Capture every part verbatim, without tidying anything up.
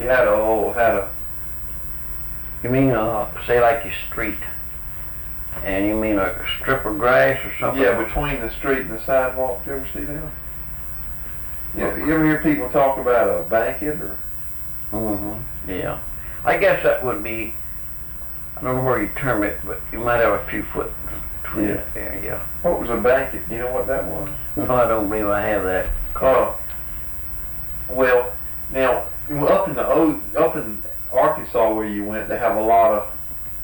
You had a old, had a... You mean, uh, say like your street, and you mean a strip of grass or something? Yeah, between the street and the sidewalk. Did you ever see that? Yeah, you ever hear people talk about a banquet or? Mm-hmm. Yeah. I guess that would be, I don't know where you term it, but you might have a few foot between Yeah. it there, yeah. What was a banquet? Do you know what that was? No, I don't believe I have that. Uh, well, now, up in the, O- up in Arkansas where you went, they have a lot of,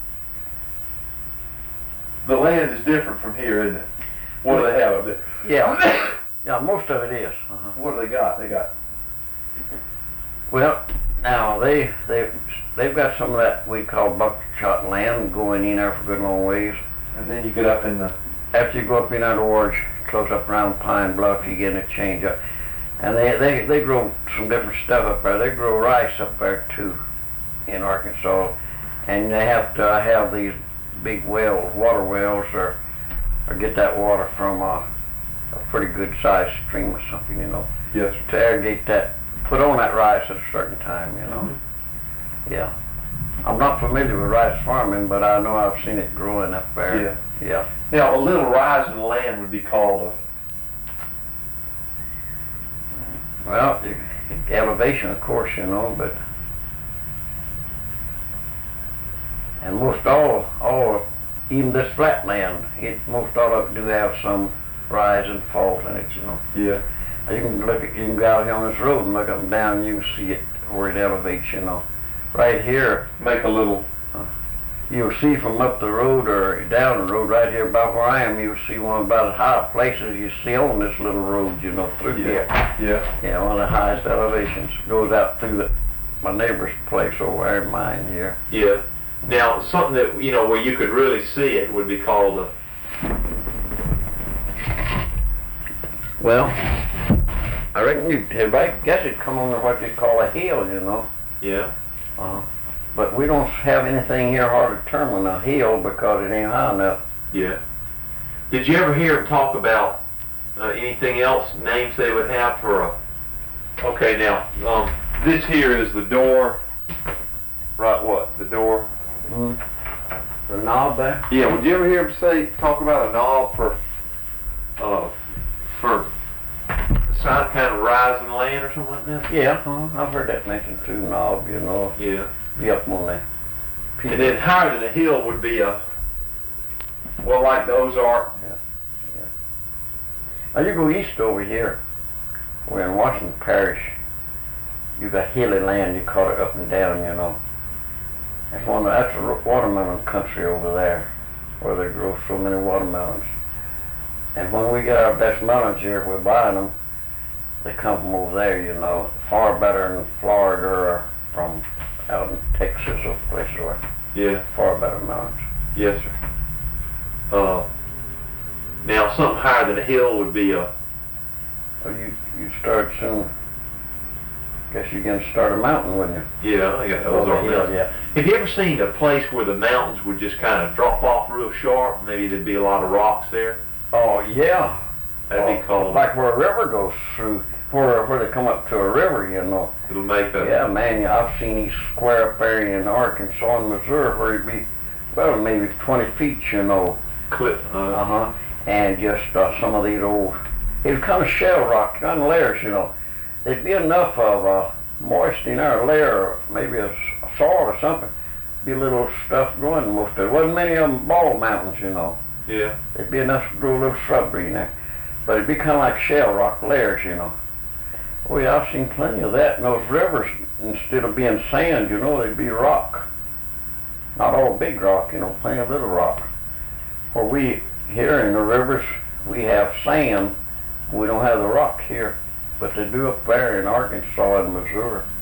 the land is different from here, isn't it? What do they have up there? Yeah. Yeah, most of it is. Uh-huh. What do they got? They got, Well, now they they they've got some of that we call buckshot land going in there for a good long ways. and then you get up in the, After you go up in under Orange, close up around Pine Bluff, you get a change up. And they, they they grow some different stuff up there. They grow rice up there too, in Arkansas, and they have to have these big wells, water wells, or or get that water from a, a pretty good sized stream or something, you know, yes, to irrigate that, put on that rice at a certain time, you know. Mhm. Yeah. I'm not familiar with rice farming, but I know I've seen it growing up there. Yeah. Yeah. Now, a little rise in land would be called Well, the elevation, of course, you know, but and most all, all, even this flat land, it most all of it do have some rise and fall in it, you know. a, yeah, You can look at, you can go out here on this road and look up and down, and you can see it where it elevates, you know. Right here, make a little, you'll see from up the road or down the road right here about where I am, you'll see one about as high a place as you see on this little road, you know, through here. yeah, Yeah, one of the highest elevations. Goes out through the, my neighbor's place over there, mine here. Yeah. Now, something that, you know, where you could really see it would be called a, Well, I reckon you, I guess it'd come under what they call a hill, you know. yeah. Uh, but we don't have anything here hard to determine a hill because it ain't high enough. Yeah. Did you ever hear them talk about uh, anything else, names they would have for a, okay, now, um, this here is the door, right, what, the door? Mm. The knob there? Yeah, would you ever hear them say, talk about a knob for, uh, for some kind of rise in land or something like that? Yeah, uh, I've heard that mentioned too, knob, you know, Yeah. be up on that. and then higher than a hill would be a, well, like the Ozark. Now you go east over here, we're in Washington Parish, you got hilly land, you call it up and down, you know. That's one of, that's a watermelon country over there, where they grow so many watermelons. And when we get our best melons here, we're buying them, they come from over there, you know, far better than Florida or from out in Texas or places where, Yeah. far better melons. Yes, sir. Uh, now, something higher than a hill would be a, Well, you, you start soon, guess you're gonna start a mountain, wouldn't you? yeah, I got Over those on a hill, there. yeah. Have you ever seen a place where the mountains would just kind of drop off real sharp? Maybe there'd be a lot of rocks there? Oh, yeah. That'd Oh, be called, like where a river goes through, where where they come up to a river, you know. it'll make a, Yeah, man, yeah, I've seen these square up there in Arkansas and Missouri where it'd be, well, maybe twenty feet, you know. cliff, uh, Uh-huh. And just uh, some of these old, it was kind of shell rock, kind of layers, you know. There'd be enough of uh, moist in our layer, maybe a, s- a soil or something. Be a little stuff growing most of it. Wasn't many of them ball mountains, you know. yeah, There'd be enough to grow a little shrubbery in there. But it'd be kind of like shell rock layers, you know. Oh yeah, I've seen plenty of that. And those rivers, instead of being sand, you know, they'd be rock. Not all big rock, you know, plenty of little rock. Where we, here in the rivers, we have sand. We don't have the rock here. But they do up there in Arkansas and Missouri.